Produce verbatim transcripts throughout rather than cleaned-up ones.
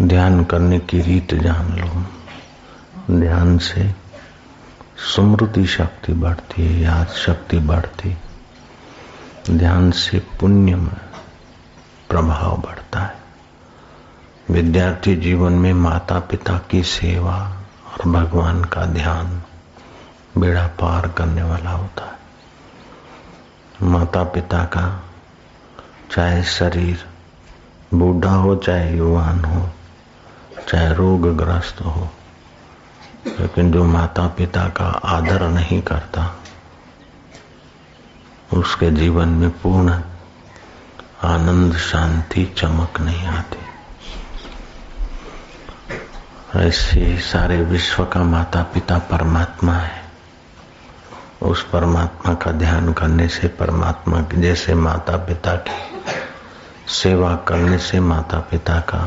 ध्यान करने की रीत जान लो। ध्यान से स्मृति शक्ति बढ़ती है, याद शक्ति बढ़ती, ध्यान से पुण्य में प्रभाव बढ़ता है। विद्यार्थी जीवन में माता पिता की सेवा और भगवान का ध्यान बेड़ा पार करने वाला होता है। माता पिता का चाहे शरीर बूढ़ा हो, चाहे युवान हो, चाहे रोगग्रस्त हो, लेकिन जो माता पिता का आदर नहीं करता उसके जीवन में पूर्ण आनंद, शांति, चमक नहीं आती। ऐसे सारे विश्व का माता पिता परमात्मा है। उस परमात्मा का ध्यान करने से, परमात्मा के जैसे माता पिता की सेवा करने से माता पिता का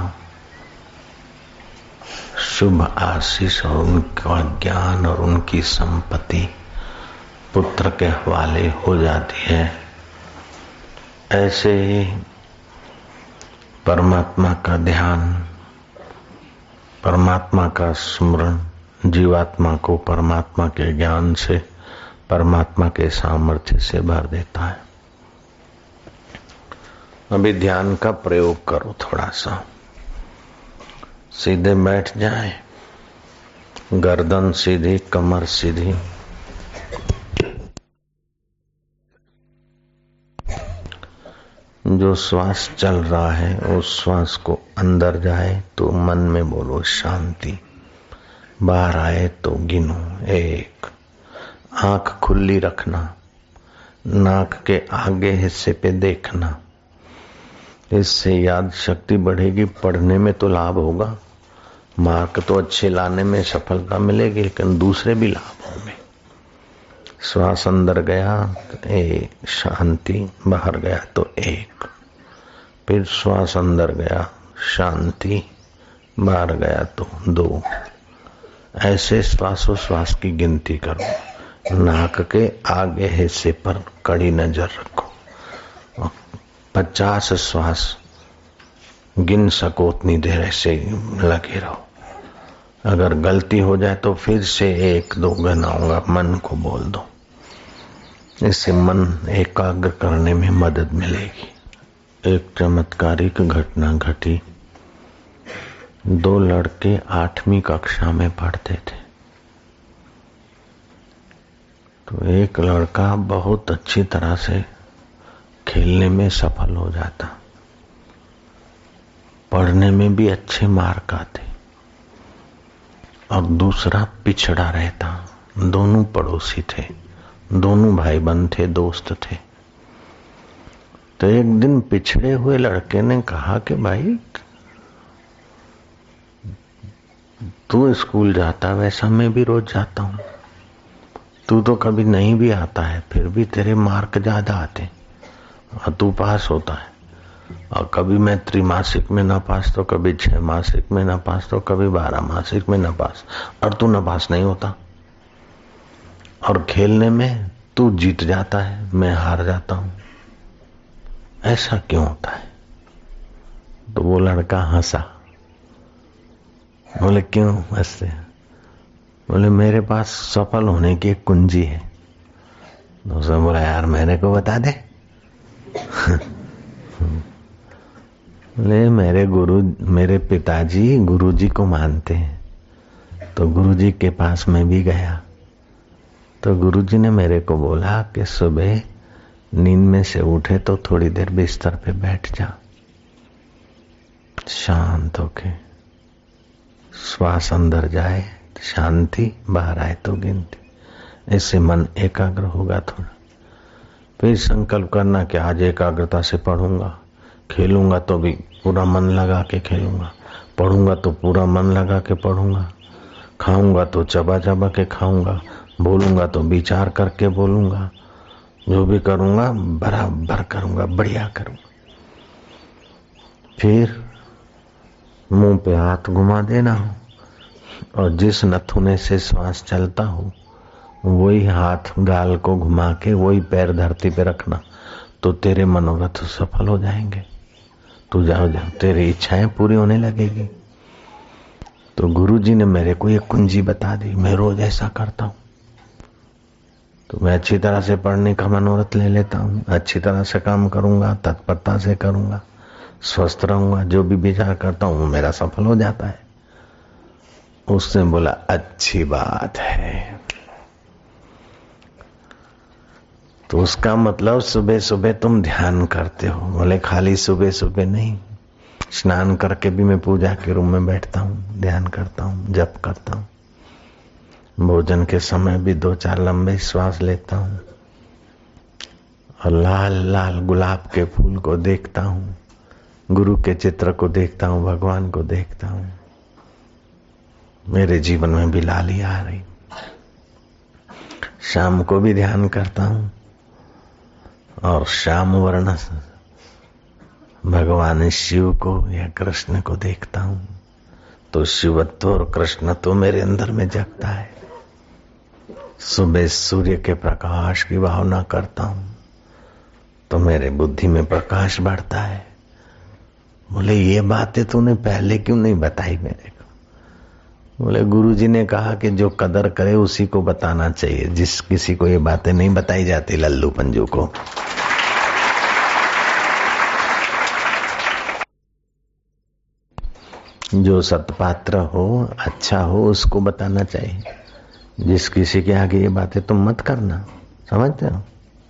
शुभ आशीष और उनका ज्ञान और उनकी संपत्ति पुत्र के हवाले हो जाती है। ऐसे ही परमात्मा का ध्यान, परमात्मा का स्मरण जीवात्मा को परमात्मा के ज्ञान से, परमात्मा के सामर्थ्य से भर देता है। अभी ध्यान का प्रयोग करो, थोड़ा सा सीधे बैठ जाए, गर्दन सीधी, कमर सीधी, जो श्वास चल रहा है उस श्वास को अंदर जाए तो मन में बोलो शांति, बाहर आए तो गिनो एक। आंख खुली रखना, नाक के आगे हिस्से पे देखना, इससे याद शक्ति बढ़ेगी, पढ़ने में तो लाभ होगा, मार्क तो अच्छे लाने में सफलता मिलेगी, लेकिन दूसरे भी लाभ होंगे। श्वास अंदर गया तो एक शांति, बाहर गया तो एक, फिर श्वास अंदर गया शांति, बाहर गया तो दो। ऐसे श्वासोश्वास की गिनती करो। नाक के आगे हिस्से पर कड़ी नजर रखो। पचास श्वास गिन सको उतनी देर ऐसे लगे रहो। अगर गलती हो जाए तो फिर से एक दो गिनाऊंगा, मन को बोल दो। इससे मन एकाग्र करने में मदद मिलेगी। एक चमत्कारिक घटना घटी। दो लड़के आठवीं कक्षा में पढ़ते थे, तो एक लड़का बहुत अच्छी तरह से खेलने में सफल हो जाता, पढ़ने में भी अच्छे मार्क आते, और दूसरा पिछड़ा रहता। दोनों पड़ोसी थे, दोनों भाई बंद थे, दोस्त थे। तो एक दिन पिछड़े हुए लड़के ने कहा कि भाई तू स्कूल जाता, वैसा मैं भी रोज जाता हूं, तू तो कभी नहीं भी आता है, फिर भी तेरे मार्क ज्यादा आते और तू पास होता है। और कभी मैं त्रिमासिक में ना पास तो कभी छह मासिक में ना पास तो कभी बारह मासिक में ना पास, और तू ना पास नहीं होता। और खेलने में तू जीत जाता है, मैं हार जाता हूं, ऐसा क्यों होता है? तो वो लड़का हंसा। बोले क्यों हंसते? बोले मेरे पास सफल होने की एक कुंजी है। तो उसने बोला यार मेरे को बता दे। बोले मेरे गुरु मेरे पिताजी गुरुजी को मानते हैं, तो गुरुजी के पास मैं भी गया, तो गुरुजी ने मेरे को बोला कि सुबह नींद में से उठे तो थोड़ी देर बिस्तर पे बैठ जा, शांत होके श्वास अंदर जाए शांति, बाहर आए तो गिनती। इससे मन एकाग्र होगा थोड़ा। फिर संकल्प करना कि आज एकाग्रता से पढ़ूंगा, खेलूंगा तो भी पूरा मन लगा के खेलूंगा, पढ़ूंगा तो पूरा मन लगा के पढ़ूंगा, खाऊंगा तो चबा चबा के खाऊंगा, बोलूंगा तो विचार करके बोलूंगा, जो भी करूंगा बराबर करूंगा, बढ़िया करूंगा। फिर मुंह पे हाथ घुमा देना हो, और जिस नथुने से श्वास चलता हो वही हाथ गाल को घुमा के वही पैर धरती पे रखना, तो तेरे मनोरथ सफल हो जाएंगे। तू जाओ जाओ, तेरी इच्छाएं पूरी होने लगेगी। तो गुरुजी ने मेरे को ये कुंजी बता दी, मैं रोज ऐसा करता हूं। तो मैं अच्छी तरह से पढ़ने का मनोरथ ले लेता हूं, अच्छी तरह से काम करूंगा, तत्परता से करूंगा, स्वस्थ रहूंगा, जो भी विचार करता हूं वो मेरा सफल हो जाता है। उसने बोला अच्छी बात है। तो उसका मतलब सुबह सुबह तुम ध्यान करते हो। बोले खाली सुबह सुबह नहीं, स्नान करके भी मैं पूजा के रूम में बैठता हूँ, ध्यान करता हूँ, जप करता हूँ। भोजन के समय भी दो चार लंबे श्वास लेता हूँ और लाल लाल गुलाब के फूल को देखता हूँ, गुरु के चित्र को देखता हूँ, भगवान को देखता हूँ। मेरे जीवन में भी लाली आ रही। शाम को भी ध्यान करता हूँ और श्याम वर्ण भगवान शिव को या कृष्ण को देखता हूँ तो शिवत्व और कृष्णत्व मेरे अंदर में जगता है। सुबह सूर्य के प्रकाश की भावना करता हूँ तो मेरे बुद्धि में प्रकाश बढ़ता है। बोले ये बातें तूने पहले क्यों नहीं बताई मेरे को? बोले गुरुजी ने कहा कि जो कदर करे उसी को बताना चाहिए, जिस किसी को ये बातें नहीं बताई जाती लल्लू पंजू को। जो सत्पात्र हो, अच्छा हो, उसको बताना चाहिए। जिस किसी के आगे ये बातें तुम मत करना, समझते हो?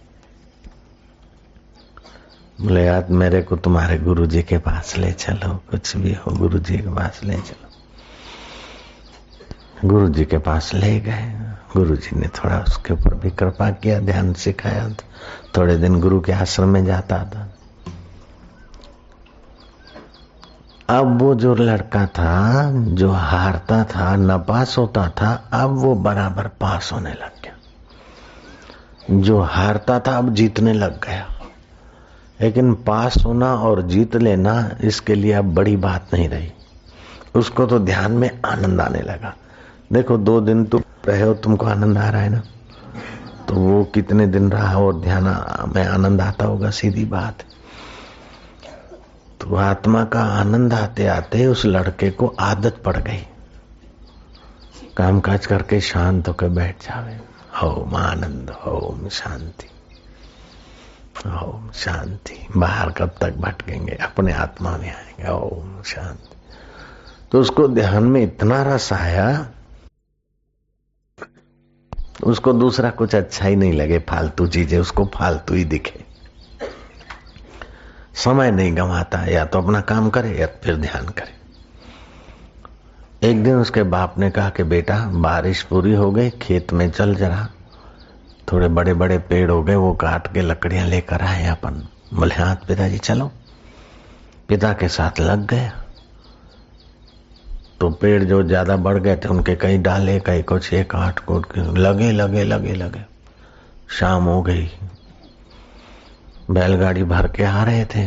बोले यार मेरे को तुम्हारे गुरुजी के पास ले चलो, कुछ भी हो गुरुजी के पास ले चलो। गुरुजी के पास ले गए। गुरुजी ने थोड़ा उसके ऊपर भी कृपा किया, ध्यान सिखाया। थोड़े दिन गुरु के आश्रम में जाता था। अब वो जो लड़का था जो हारता था, नापास होता था, अब वो बराबर पास होने लग गया। जो हारता था अब जीतने लग गया। लेकिन पास होना और जीत लेना इसके लिए अब बड़ी बात नहीं रही। उसको तो ध्यान में आनंद आने लगा। देखो दो दिन तुम रहे हो, तुमको आनंद आ रहा है ना, तो वो कितने दिन रहा और ध्यान में आनंद आता होगा, सीधी बात। तो आत्मा का आनंद आते आते उस लड़के को आदत पड़ गई, काम काज करके शांत होकर बैठ जावे। ओम आनंद, ओम शांति, ओम शांति। बाहर कब तक भटकेंगे, अपने आत्मा में आएंगे। ओम शांति। तो उसको ध्यान में इतना रस आया, उसको दूसरा कुछ अच्छा ही नहीं लगे, फालतू चीजें उसको फालतू ही दिखे। समय नहीं गंवाता, या तो अपना काम करे या फिर ध्यान करे। एक दिन उसके बाप ने कहा कि बेटा बारिश पूरी हो गई, खेत में चल जरा, थोड़े बड़े बड़े पेड़ हो गए, वो काट के लकड़ियां लेकर आए अपन। बोले हाँ पिताजी चलो। पिता के साथ लग गया। तो पेड़ जो ज्यादा बढ़ गए थे उनके कई डाले, कई कुछ एक काट कूट के लगे लगे लगे लगे। शाम हो गई, बैलगाड़ी भर के आ रहे थे।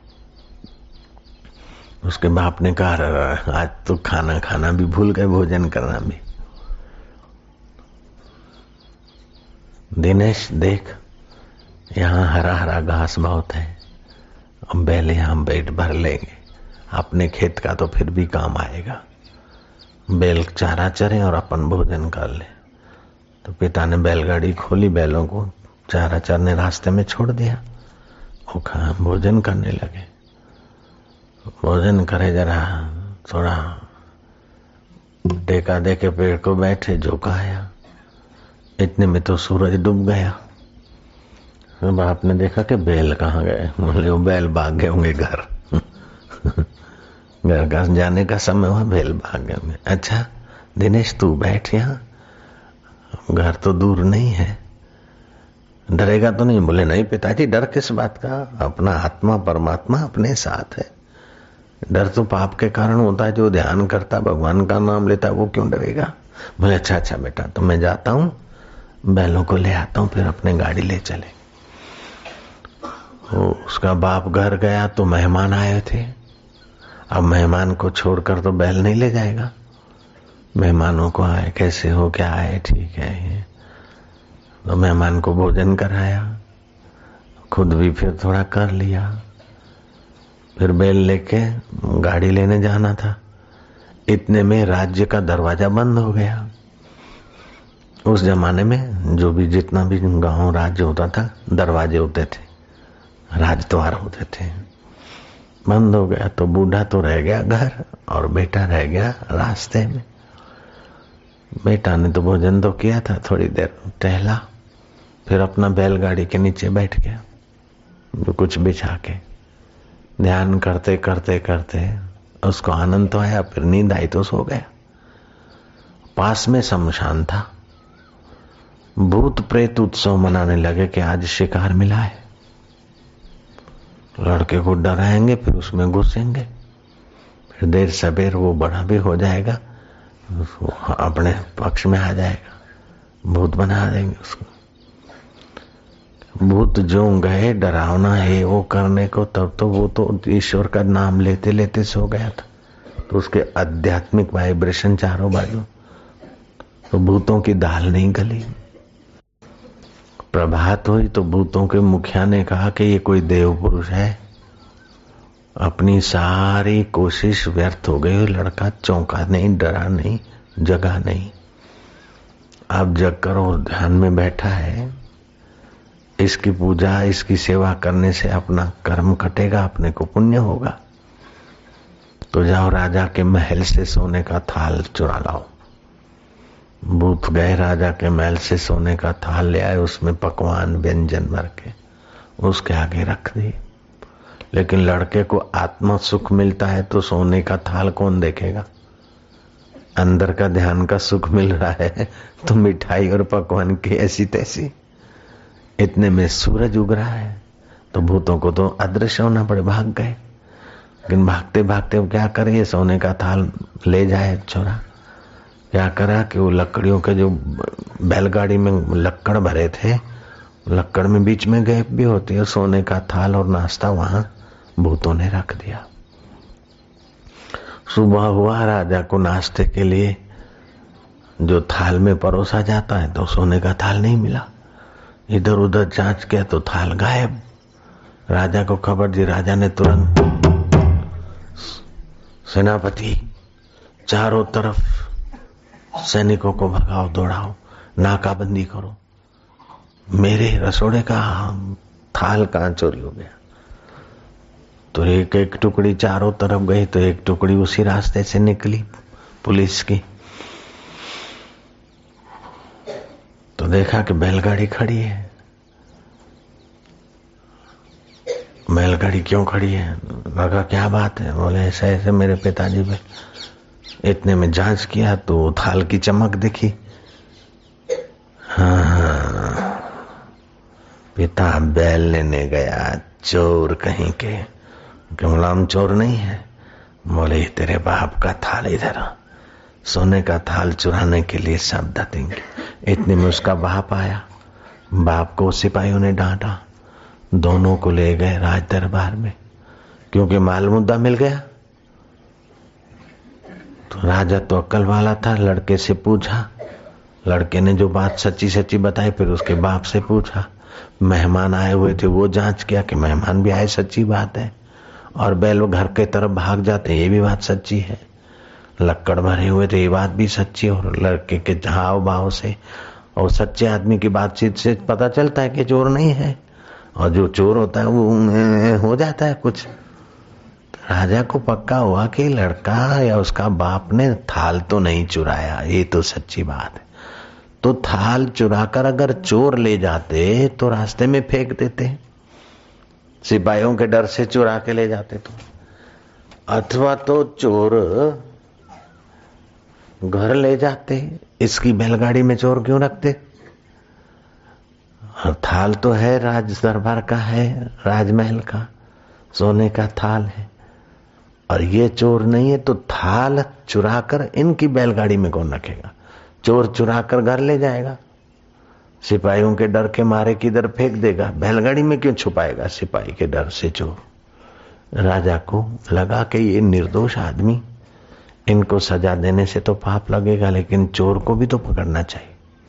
उसके बाप ने कहा आज तो खाना खाना भी भूल गए, भोजन करना भी। दिनेश देख, यहाँ हरा हरा घास बहुत है, अब बैल यहाँ पेट भर लेंगे, अपने खेत का तो फिर भी काम आएगा। बैल चारा चरे और अपन भोजन कर ले। तो पिता ने बैलगाड़ी खोली, बैलों को चारा चरने रास्ते में छोड़ दिया। वो खा भोजन करने लगे। भोजन करे, जरा थोड़ा टेका दे के पेड़ को बैठे, झोंका आया। इतने में तो सूरज डूब गया। तो बाप ने देखा कि बैल कहाँ गए। बोले वो बैल भाग गए होंगे घर। घर का जाने का समय हुआ, बैल भाग गए होंगे। अच्छा दिनेश तू बैठ यहाँ, घर तो दूर नहीं है, डरेगा तो नहीं? बोले नहीं पिताजी, डर किस बात का, अपना आत्मा परमात्मा अपने साथ है। डर तो पाप के कारण होता है। जो ध्यान करता, भगवान का नाम लेता, वो क्यों डरेगा? बोले अच्छा अच्छा बेटा, तो मैं जाता हूँ, बैलों को ले आता हूँ, फिर अपने गाड़ी ले चले। वो उसका बाप घर गया तो मेहमान आए थे। अब मेहमान को छोड़कर तो बैल नहीं ले जाएगा। मेहमानों को आए, कैसे हो, क्या आए, ठीक है ये। तो मेहमान को भोजन कराया, खुद भी फिर थोड़ा कर लिया। फिर बैल लेके गाड़ी लेने जाना था। इतने में राज्य का दरवाजा बंद हो गया। उस जमाने में जो भी जितना भी गांव राज्य होता था दरवाजे होते थे, राजद्वार होते थे। बंद हो गया तो बूढ़ा तो रह गया घर और बेटा रह गया रास्ते में। बेटा ने तो भोजन तो किया था, थोड़ी देर टहला, फिर अपना बैलगाड़ी के नीचे बैठ गया कुछ बिछा के। ध्यान करते करते करते उसको आनंद तो आया, फिर नींद आई तो सो गया। पास में शमशान था। भूत प्रेत उत्सव मनाने लगे कि आज शिकार मिला है। लड़के को डराएंगे, फिर उसमें घुसेंगे, फिर देर सबेर वो बड़ा भी हो जाएगा, अपने पक्ष में आ जाएगा, भूत बना देंगे उसको। भूत जो गए डरावना है वो करने को, तब तो वो तो ईश्वर का नाम लेते लेते सो गया था। तो उसके आध्यात्मिक वाइब्रेशन चारों बाजू, तो भूतों की दाल नहीं गली। प्रभात हुई तो भूतों के मुखिया ने कहा कि ये कोई देव पुरुष है। अपनी सारी कोशिश व्यर्थ हो गई। लड़का चौंका नहीं, डरा नहीं, जगा नहीं। अब जग कर और ध्यान में बैठा है। इसकी पूजा, इसकी सेवा करने से अपना कर्म कटेगा, अपने को पुण्य होगा। तो जाओ राजा के महल से सोने का थाल चुरा लाओ। भूत गए राजा के महल से सोने का थाल ले आए, उसमें पकवान व्यंजन भर के उसके आगे रख दिए। लेकिन लड़के को आत्मा सुख मिलता है तो सोने का थाल कौन देखेगा? अंदर का ध्यान का सुख मिल रहा है तो मिठाई और पकवान की ऐसी तैसी। इतने में सूरज उग रहा है तो भूतों को तो अदृश्य होना पड़े, भाग गए। लेकिन भागते भागते वो क्या करे, ये सोने का थाल ले जाए छोरा। क्या करा कि वो लकड़ियों के जो बैलगाड़ी में लक्कड़ भरे थे, लक्कड़ में बीच में गैप भी होती है, सोने का थाल और नाश्ता वहां भूतों ने रख दिया। सुबह हुआ, राजा को नाश्ते के लिए जो थाल में परोसा जाता है तो सोने का थाल नहीं मिला। इधर उधर जांच किया तो थाल गायब। राजा को खबर दी। राजा ने तुरंत, सेनापति चारों तरफ सैनिकों को भगाओ, दौड़ाओ, नाकाबंदी करो। मेरे रसोड़े का थाल कहां चोरी हो गया? तो एक एक टुकड़ी चारों तरफ गई तो एक टुकड़ी उसी रास्ते से निकली पुलिस की। तो देखा कि बैलगाड़ी खड़ी है। बैलगाड़ी क्यों खड़ी है? लगा क्या बात है? बोले ऐसे ऐसे मेरे पिताजी पे। इतने में जांच किया तो थाल की चमक दिखी। हाँ, पिता बैल लेने गया, चोर कहीं के। हम चोर नहीं है। बोले तेरे बाप का थाल इधर, सोने का थाल चुराने के लिए शब्द देंगे। इतने में उसका बाप आया। बाप को सिपाहियों ने डांटा। दोनों को ले गए राज दरबार में, क्योंकि माल मुद्दा मिल गया। तो राजा तो अक्ल वाला था, लड़के से पूछा। लड़के ने जो बात सच्ची सच्ची बताई, फिर उसके बाप से पूछा। मेहमान आए हुए थे, वो जांच किया कि मेहमान भी आए, सच्ची बात है। और बैल घर के तरफ भाग जाते, ये भी बात सच्ची है। लक्कड़ भरे हुए थे, ये बात भी सच्ची। और लड़के के हाव भाव से और सच्चे आदमी की बातचीत से पता चलता है कि चोर नहीं है। और जो चोर होता है वो हो जाता है कुछ। राजा को पक्का हुआ कि लड़का या उसका बाप ने थाल तो नहीं चुराया, ये तो सच्ची बात है। तो थाल चुराकर अगर चोर ले जाते तो रास्ते में फेंक देते, सिपाहियों के डर से चुरा के ले जाते तो। अथवा तो चोर घर ले जाते, इसकी बैलगाड़ी में चोर क्यों रखते? और थाल तो है राज दरबार का, है राजमहल का, सोने का थाल है। और ये चोर नहीं है तो थाल चुराकर इनकी बैलगाड़ी में कौन रखेगा? चोर चुराकर घर ले जाएगा, सिपाहियों के डर के मारे किधर फेंक देगा, बैलगाड़ी में क्यों छुपाएगा सिपाही के डर से चोर। राजा को लगा कि ये निर्दोष आदमी, इनको सजा देने से तो पाप लगेगा, लेकिन चोर को भी तो पकड़ना चाहिए।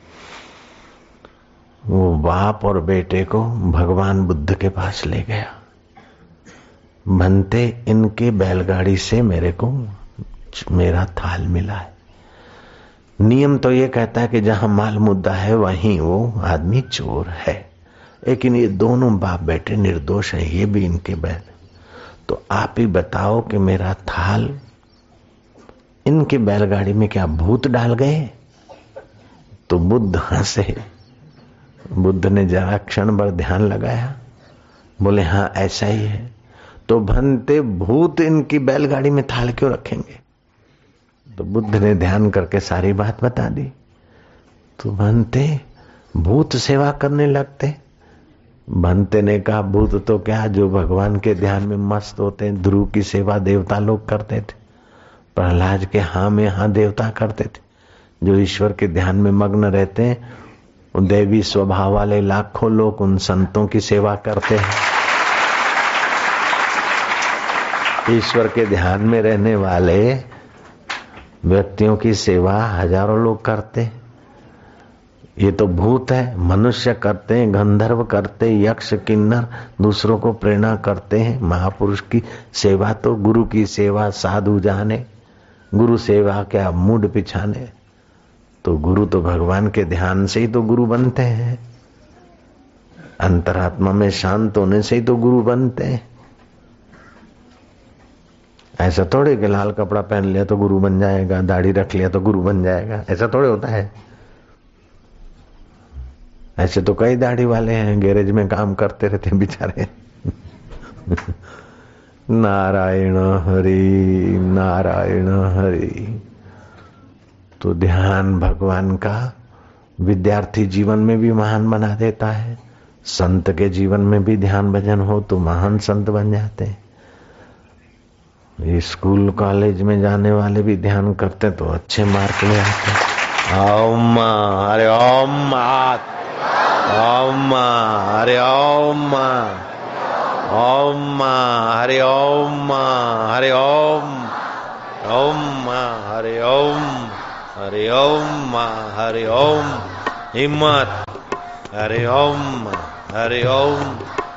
वो बाप और बेटे को भगवान बुद्ध के पास ले गया। बनते इनके बैलगाड़ी से मेरे को मेरा थाल मिला है। नियम तो ये कहता है कि जहां माल मुद्दा है वहीं वो आदमी चोर है, लेकिन ये दोनों बाप बेटे निर्दोष हैं, ये भी इनके बैल। तो आप ही बताओ कि मेरा थाल इनके बैलगाड़ी में क्या भूत डाल गए? तो बुद्ध हंसे। बुद्ध ने जरा क्षण भर ध्यान लगाया, बोले हाँ ऐसा ही है। तो भनते भूत इनकी बैलगाड़ी में थाल क्यों रखेंगे? तो बुद्ध ने ध्यान करके सारी बात बता दी। तो भनते भूत सेवा करने लगते। भनते ने कहा भूत तो क्या, जो भगवान के ध्यान में मस्त होते हैं। ध्रुव की सेवा देवता लोग करते थे, प्रहलाद के हाँ में हाँ देवता करते थे। जो ईश्वर के ध्यान में मग्न रहते हैं, दैवी स्वभाव वाले लाखों लोग उन संतों की सेवा करते हैं। ईश्वर के ध्यान में रहने वाले व्यक्तियों की सेवा हजारों लोग करते। ये तो भूत है, मनुष्य करते हैं, गंधर्व करते, यक्ष किन्नर दूसरों को प्रेरणा करते हैं। महापुरुष की सेवा तो गुरु की सेवा साधु जाने, गुरु सेवा क्या मूड पिछाने। तो गुरु तो भगवान के ध्यान से ही तो गुरु बनते हैं, अंतरात्मा में शांत होने से ही तो गुरु बनते हैं। ऐसा थोड़े कि लाल कपड़ा पहन लिया तो गुरु बन जाएगा, दाढ़ी रख लिया तो गुरु बन जाएगा, ऐसा थोड़े होता है। ऐसे तो कई दाढ़ी वाले हैं, गैरेज में काम करते रहते हैं बेचारे। नारायण हरि नारायण हरि। तो ध्यान भगवान का विद्यार्थी जीवन में भी महान बना देता है, संत के जीवन में भी ध्यान भजन हो तो महान संत बन जाते हैं। स्कूल कॉलेज में जाने वाले भी ध्यान करते तो अच्छे मार्क ले आते हैं। ओम हरे ओम ओम हरे ओम ओम हरे ओम हरे ओम ओम हरे ओम हरे ओम हरे ओम हिम्मत हरे ओम हरे ओम।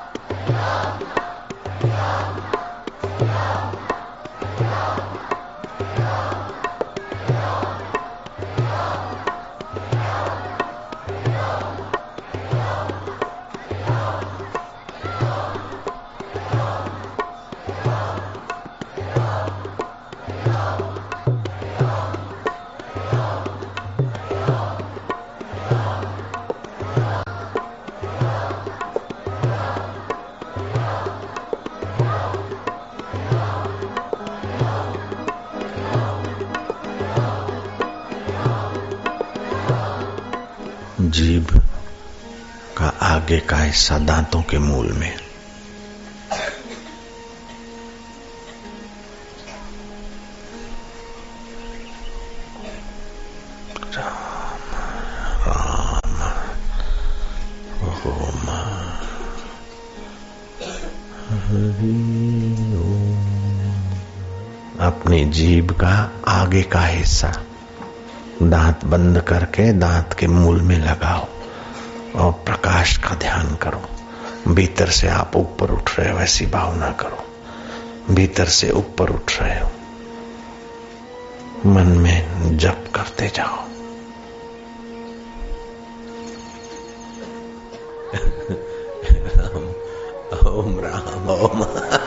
जीभ का आगे का हिस्सा दांतों के मूल में, राम राम ओम हरि ओम। अपनी जीभ का आगे का हिस्सा दांत बंद करके दांत के मूल में लगाओ और प्रकाश का ध्यान करो। भीतर से आप ऊपर उठ रहे हो ऐसी भावना करो, भीतर से ऊपर उठ रहे हो। मन में जप करते जाओ। राम ओम राम ओम।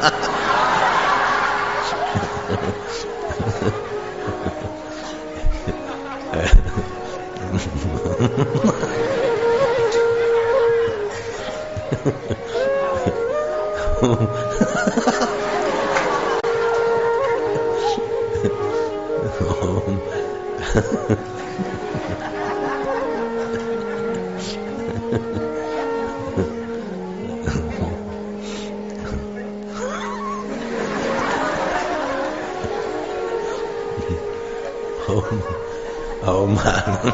Oh man.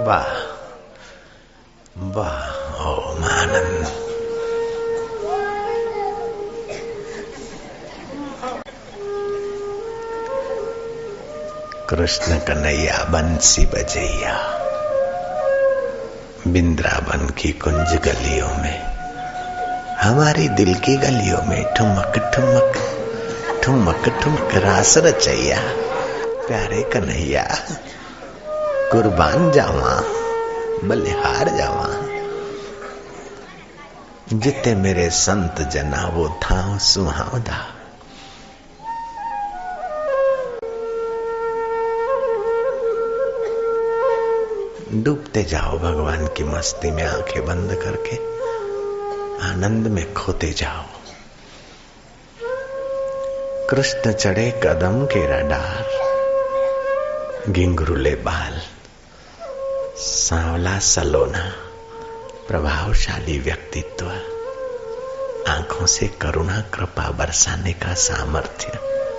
वाह वाह, ओम आनंद। कृष्ण कन्हैया बंसी बजैया, बिंद्रावन की कुंज गलियों में, हमारी दिल की गलियों में ठुमक ठुमक ठुमक ठुमक रास रचैया। प्यारे कन्हैया कुर्बान जावा, बलिहार जावा, जिते मेरे संत जना वो था सुहावदा। डूबते जाओ भगवान की मस्ती में, आंखें बंद करके आनंद में खोते जाओ। कृष्ण चढ़े कदम के डार, घिंघरूले बाल, सांवला सलोना, प्रभावशाली व्यक्तित्व, आंखों से करुणा कृपा बरसाने का सामर्थ्य,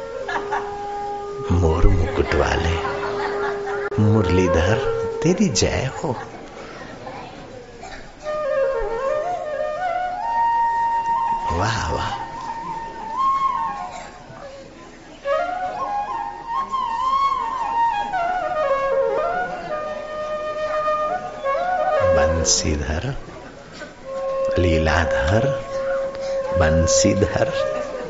मोर मुकुट वाले मुरलीधर तेरी जय हो। वाह वाह, बंसीधर लीलाधर, बंसीधर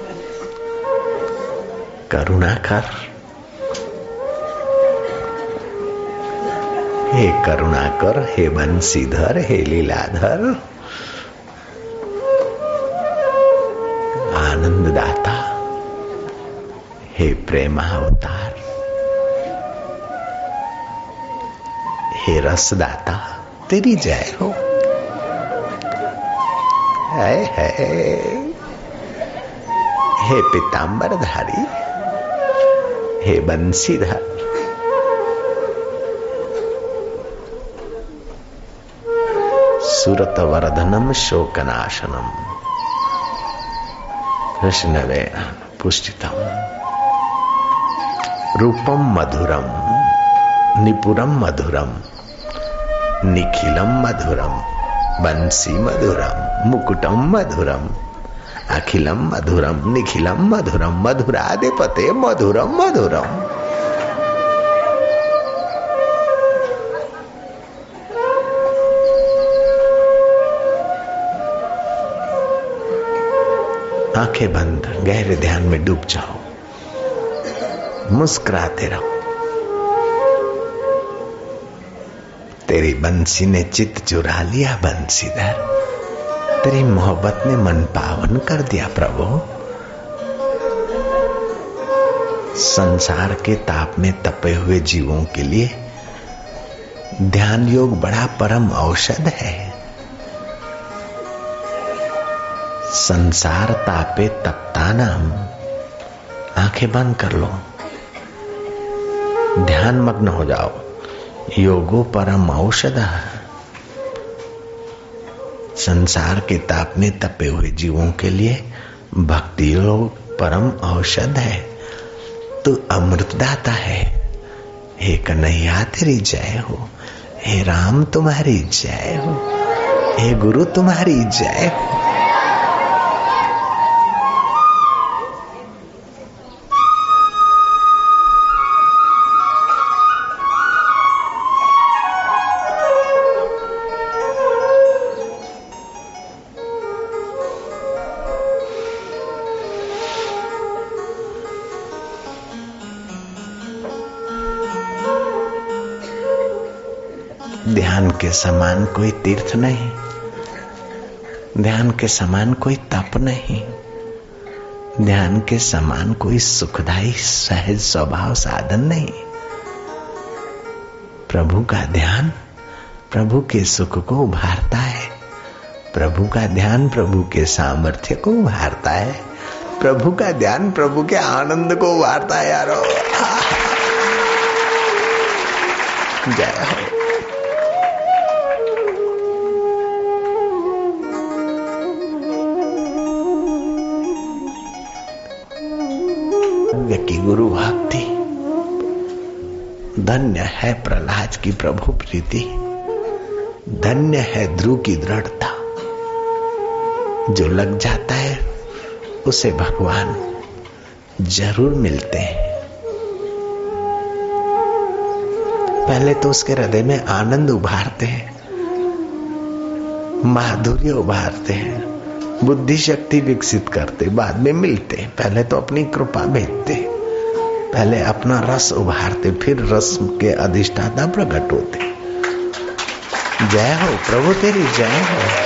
करुणाकर, हे करुणाकर, हे बंसीधर, हे लीलाधर, आनंददाता, हे प्रेमावतार, हे रसदाता तेरी जय हो। है, है, हे पीतांबरधारी, हे बंसीधर, सुरत वर्धनम शोकनाशनम, कृष्णवे पुष्टितम, रूपम मधुरम, निपुरम मधुरम, निखिलम मधुरम, बंसी मधुरम, मुकुटम मधुरम, अखिलम मधुरम, निखिलम मधुरम, मधुराधिपते मधुरम मधुरम। आंखें बंद, गहरे ध्यान में डूब जाओ, मुस्कुराते रहो। तेरी बंसी ने चित्त चुरा लिया बंसीधर, तेरी मोहब्बत ने मन पावन कर दिया प्रभु। संसार के ताप में तपे हुए जीवों के लिए ध्यान योग बड़ा परम औषध है। संसार तापे तपता नाम। आंखें बंद कर लो, ध्यान मग्न हो जाओ। योगो परम औषध। संसार के ताप में तपे हुए जीवों के लिए भक्ति योग परम औषध है। तू अमृतदाता है। हे कन्हैया तेरी जय हो। हे राम तुम्हारी जय हो। हे गुरु तुम्हारी जय हो। ध्यान के समान कोई तीर्थ नहीं, ध्यान के समान कोई तप नहीं, ध्यान के समान कोई सुखदायी सहज स्वभाव साधन नहीं। प्रभु का ध्यान प्रभु के सुख को उभारता है। प्रभु का ध्यान प्रभु के सामर्थ्य को उभारता है। प्रभु का ध्यान प्रभु के आनंद को उभारता है। यारो जय हो। की गुरु भक्ति। धन्य है प्रहलाद की प्रभु प्रीति। धन्य है ध्रुव की दृढ़ता, जो लग जाता है उसे भगवान जरूर मिलते हैं। पहले तो उसके हृदय में आनंद उभारते हैं, माधुर्य उभारते हैं, बुद्धि शक्ति विकसित करते, बाद में मिलते। पहले तो अपनी कृपा भेजते, पहले अपना रस उभारते, फिर रस के अधिष्ठाता प्रकट होते। जय हो प्रभु, तेरी जय हो।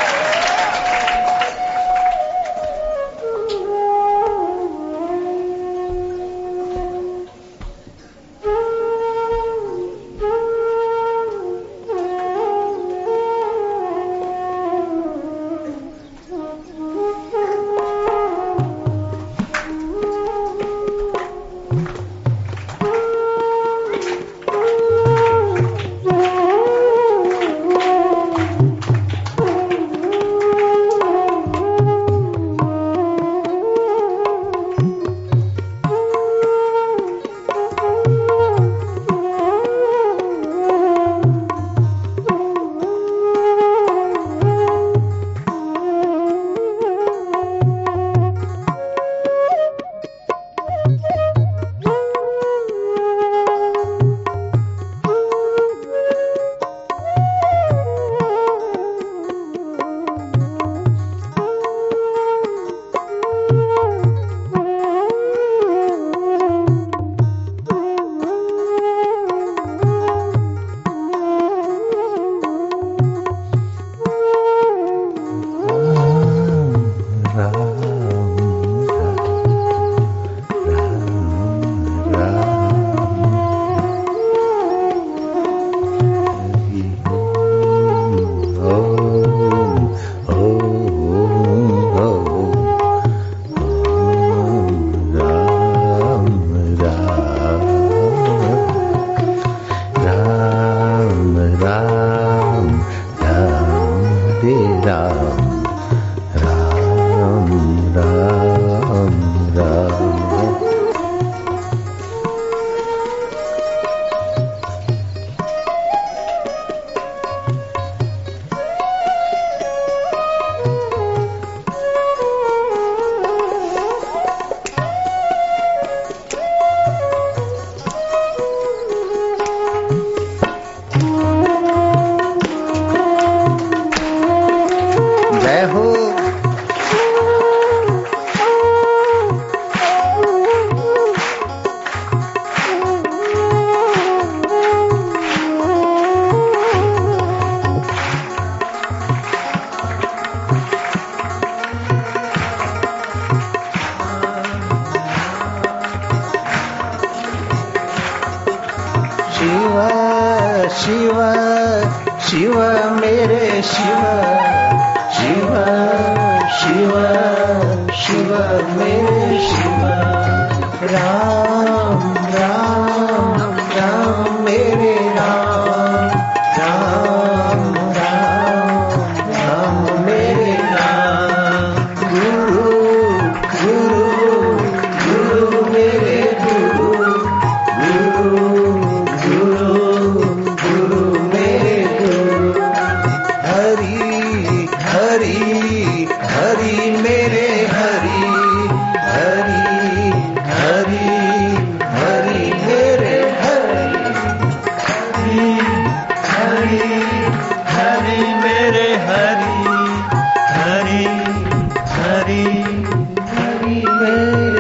शिव शिव मेरे शिव शिव शिव शिव मेरे शिव राम राम राम मेरे राम राम राम राम मेरे राम गुरु गुरु गुरु मेरे गुरु गुरु गुरु गुरु मेरे गुरु हरि हरि हरि मेरे हरि हरि हरि हरि मेरे हरि हरि हरि मेरे हरि हरि हरि हरि मेरे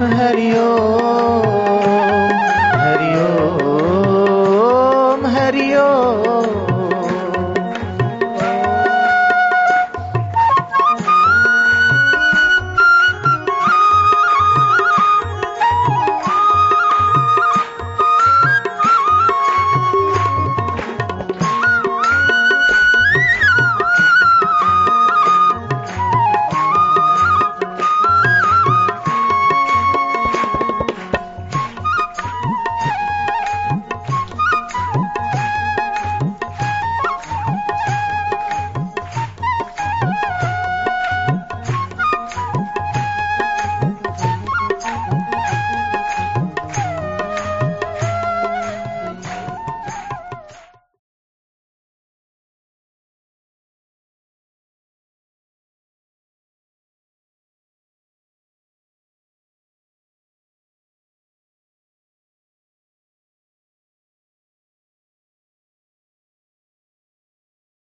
है